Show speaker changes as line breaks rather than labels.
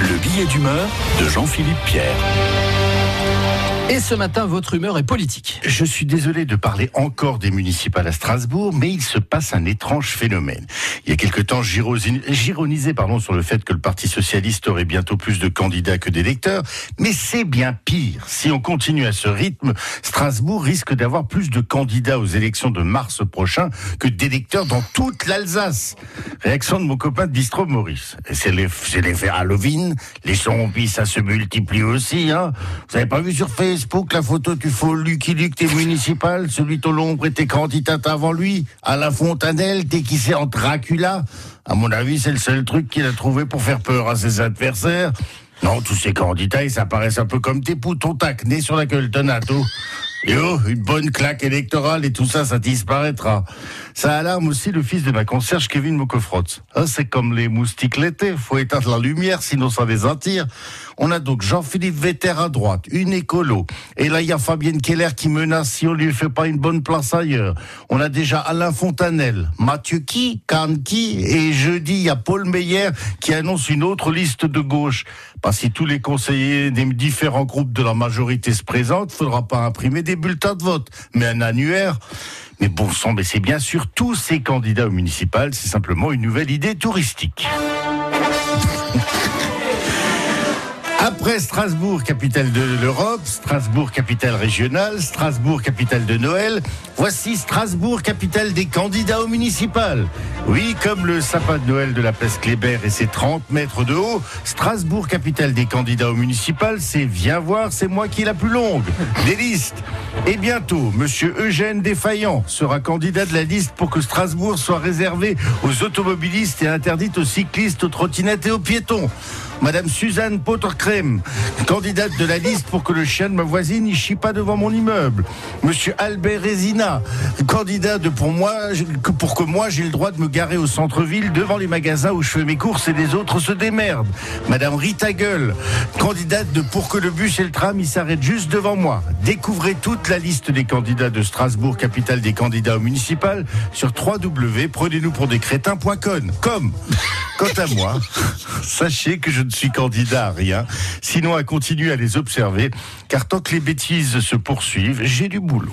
Le billet d'humeur de Jean-Philippe Pierre.
Et ce matin, votre humeur est politique.
Je suis désolé de parler encore des municipales à Strasbourg, mais il se passe un étrange phénomène. Il y a quelque temps, j'ironisais sur le fait que le Parti Socialiste aurait bientôt plus de candidats que d'électeurs, mais c'est bien pire. Si on continue à ce rythme, Strasbourg risque d'avoir plus de candidats aux élections de mars prochain que d'électeurs dans toute l'Alsace. Réaction de mon copain de bistrot Maurice. C'est l'effet Halloween, les zombies, ça se multiplie aussi, hein. Vous avez pas vu sur Facebook la photo du faux Lucky Luke des municipales, celui dont l'ombre était candidate avant lui, Alain Fontanelle, déguisé en Dracula. À mon avis, c'est le seul truc qu'il a trouvé pour faire peur à ses adversaires. Non, tous ces candidats, ils s'apparaissent un peu comme des poutons tacnés sur la gueule de NATO. Et oh, une bonne claque électorale et tout ça, ça disparaîtra. Ça alarme aussi le fils de ma concierge Kevin Mokofrotz. Ah, c'est comme les moustiques l'été, faut éteindre la lumière, sinon ça les attire. On a donc Jean-Philippe Vetter à droite, une écolo. Et là, il y a Fabienne Keller qui menace si on lui fait pas une bonne place ailleurs. On a déjà Alain Fontanelle, Mathieu Kanki, et jeudi, il y a Paul Meyer qui annonce une autre liste de gauche. Pas si tous les conseillers des différents groupes de la majorité se présentent, faudra pas imprimer des bulletins de vote, mais un annuaire. Mais bon sang, mais c'est bien sûr tous ces candidats au municipal, c'est simplement une nouvelle idée touristique. Après Strasbourg, capitale de l'Europe, Strasbourg, capitale régionale, Strasbourg, capitale de Noël, voici Strasbourg, capitale des candidats au municipal. Oui, comme le sapin de Noël de la place Kléber et ses 30 mètres de haut, Strasbourg, capitale des candidats au municipal, c'est viens voir, c'est moi qui est la plus longue des listes. Et bientôt, monsieur Eugène Desfaillant sera candidat de la liste pour que Strasbourg soit réservé aux automobilistes et interdite aux cyclistes, aux trottinettes et aux piétons. Madame Suzanne Pottercrème, candidate de la liste pour que le chien de ma voisine n'y chie pas devant mon immeuble. Monsieur Albert Rezina, candidat pour que moi j'ai le droit de me garer au centre-ville devant les magasins où je fais mes courses et les autres se démerdent. Madame Rita Gueule, candidate pour que le bus et le tram ils s'arrêtent juste devant moi. Découvrez toute la liste des candidats de Strasbourg, capitale des candidats au municipal, sur www.prenez-nous-pour-des-crétins.com. Quant à moi, sachez que je ne suis candidat à rien, sinon à continuer à les observer, car tant que les bêtises se poursuivent, j'ai du boulot.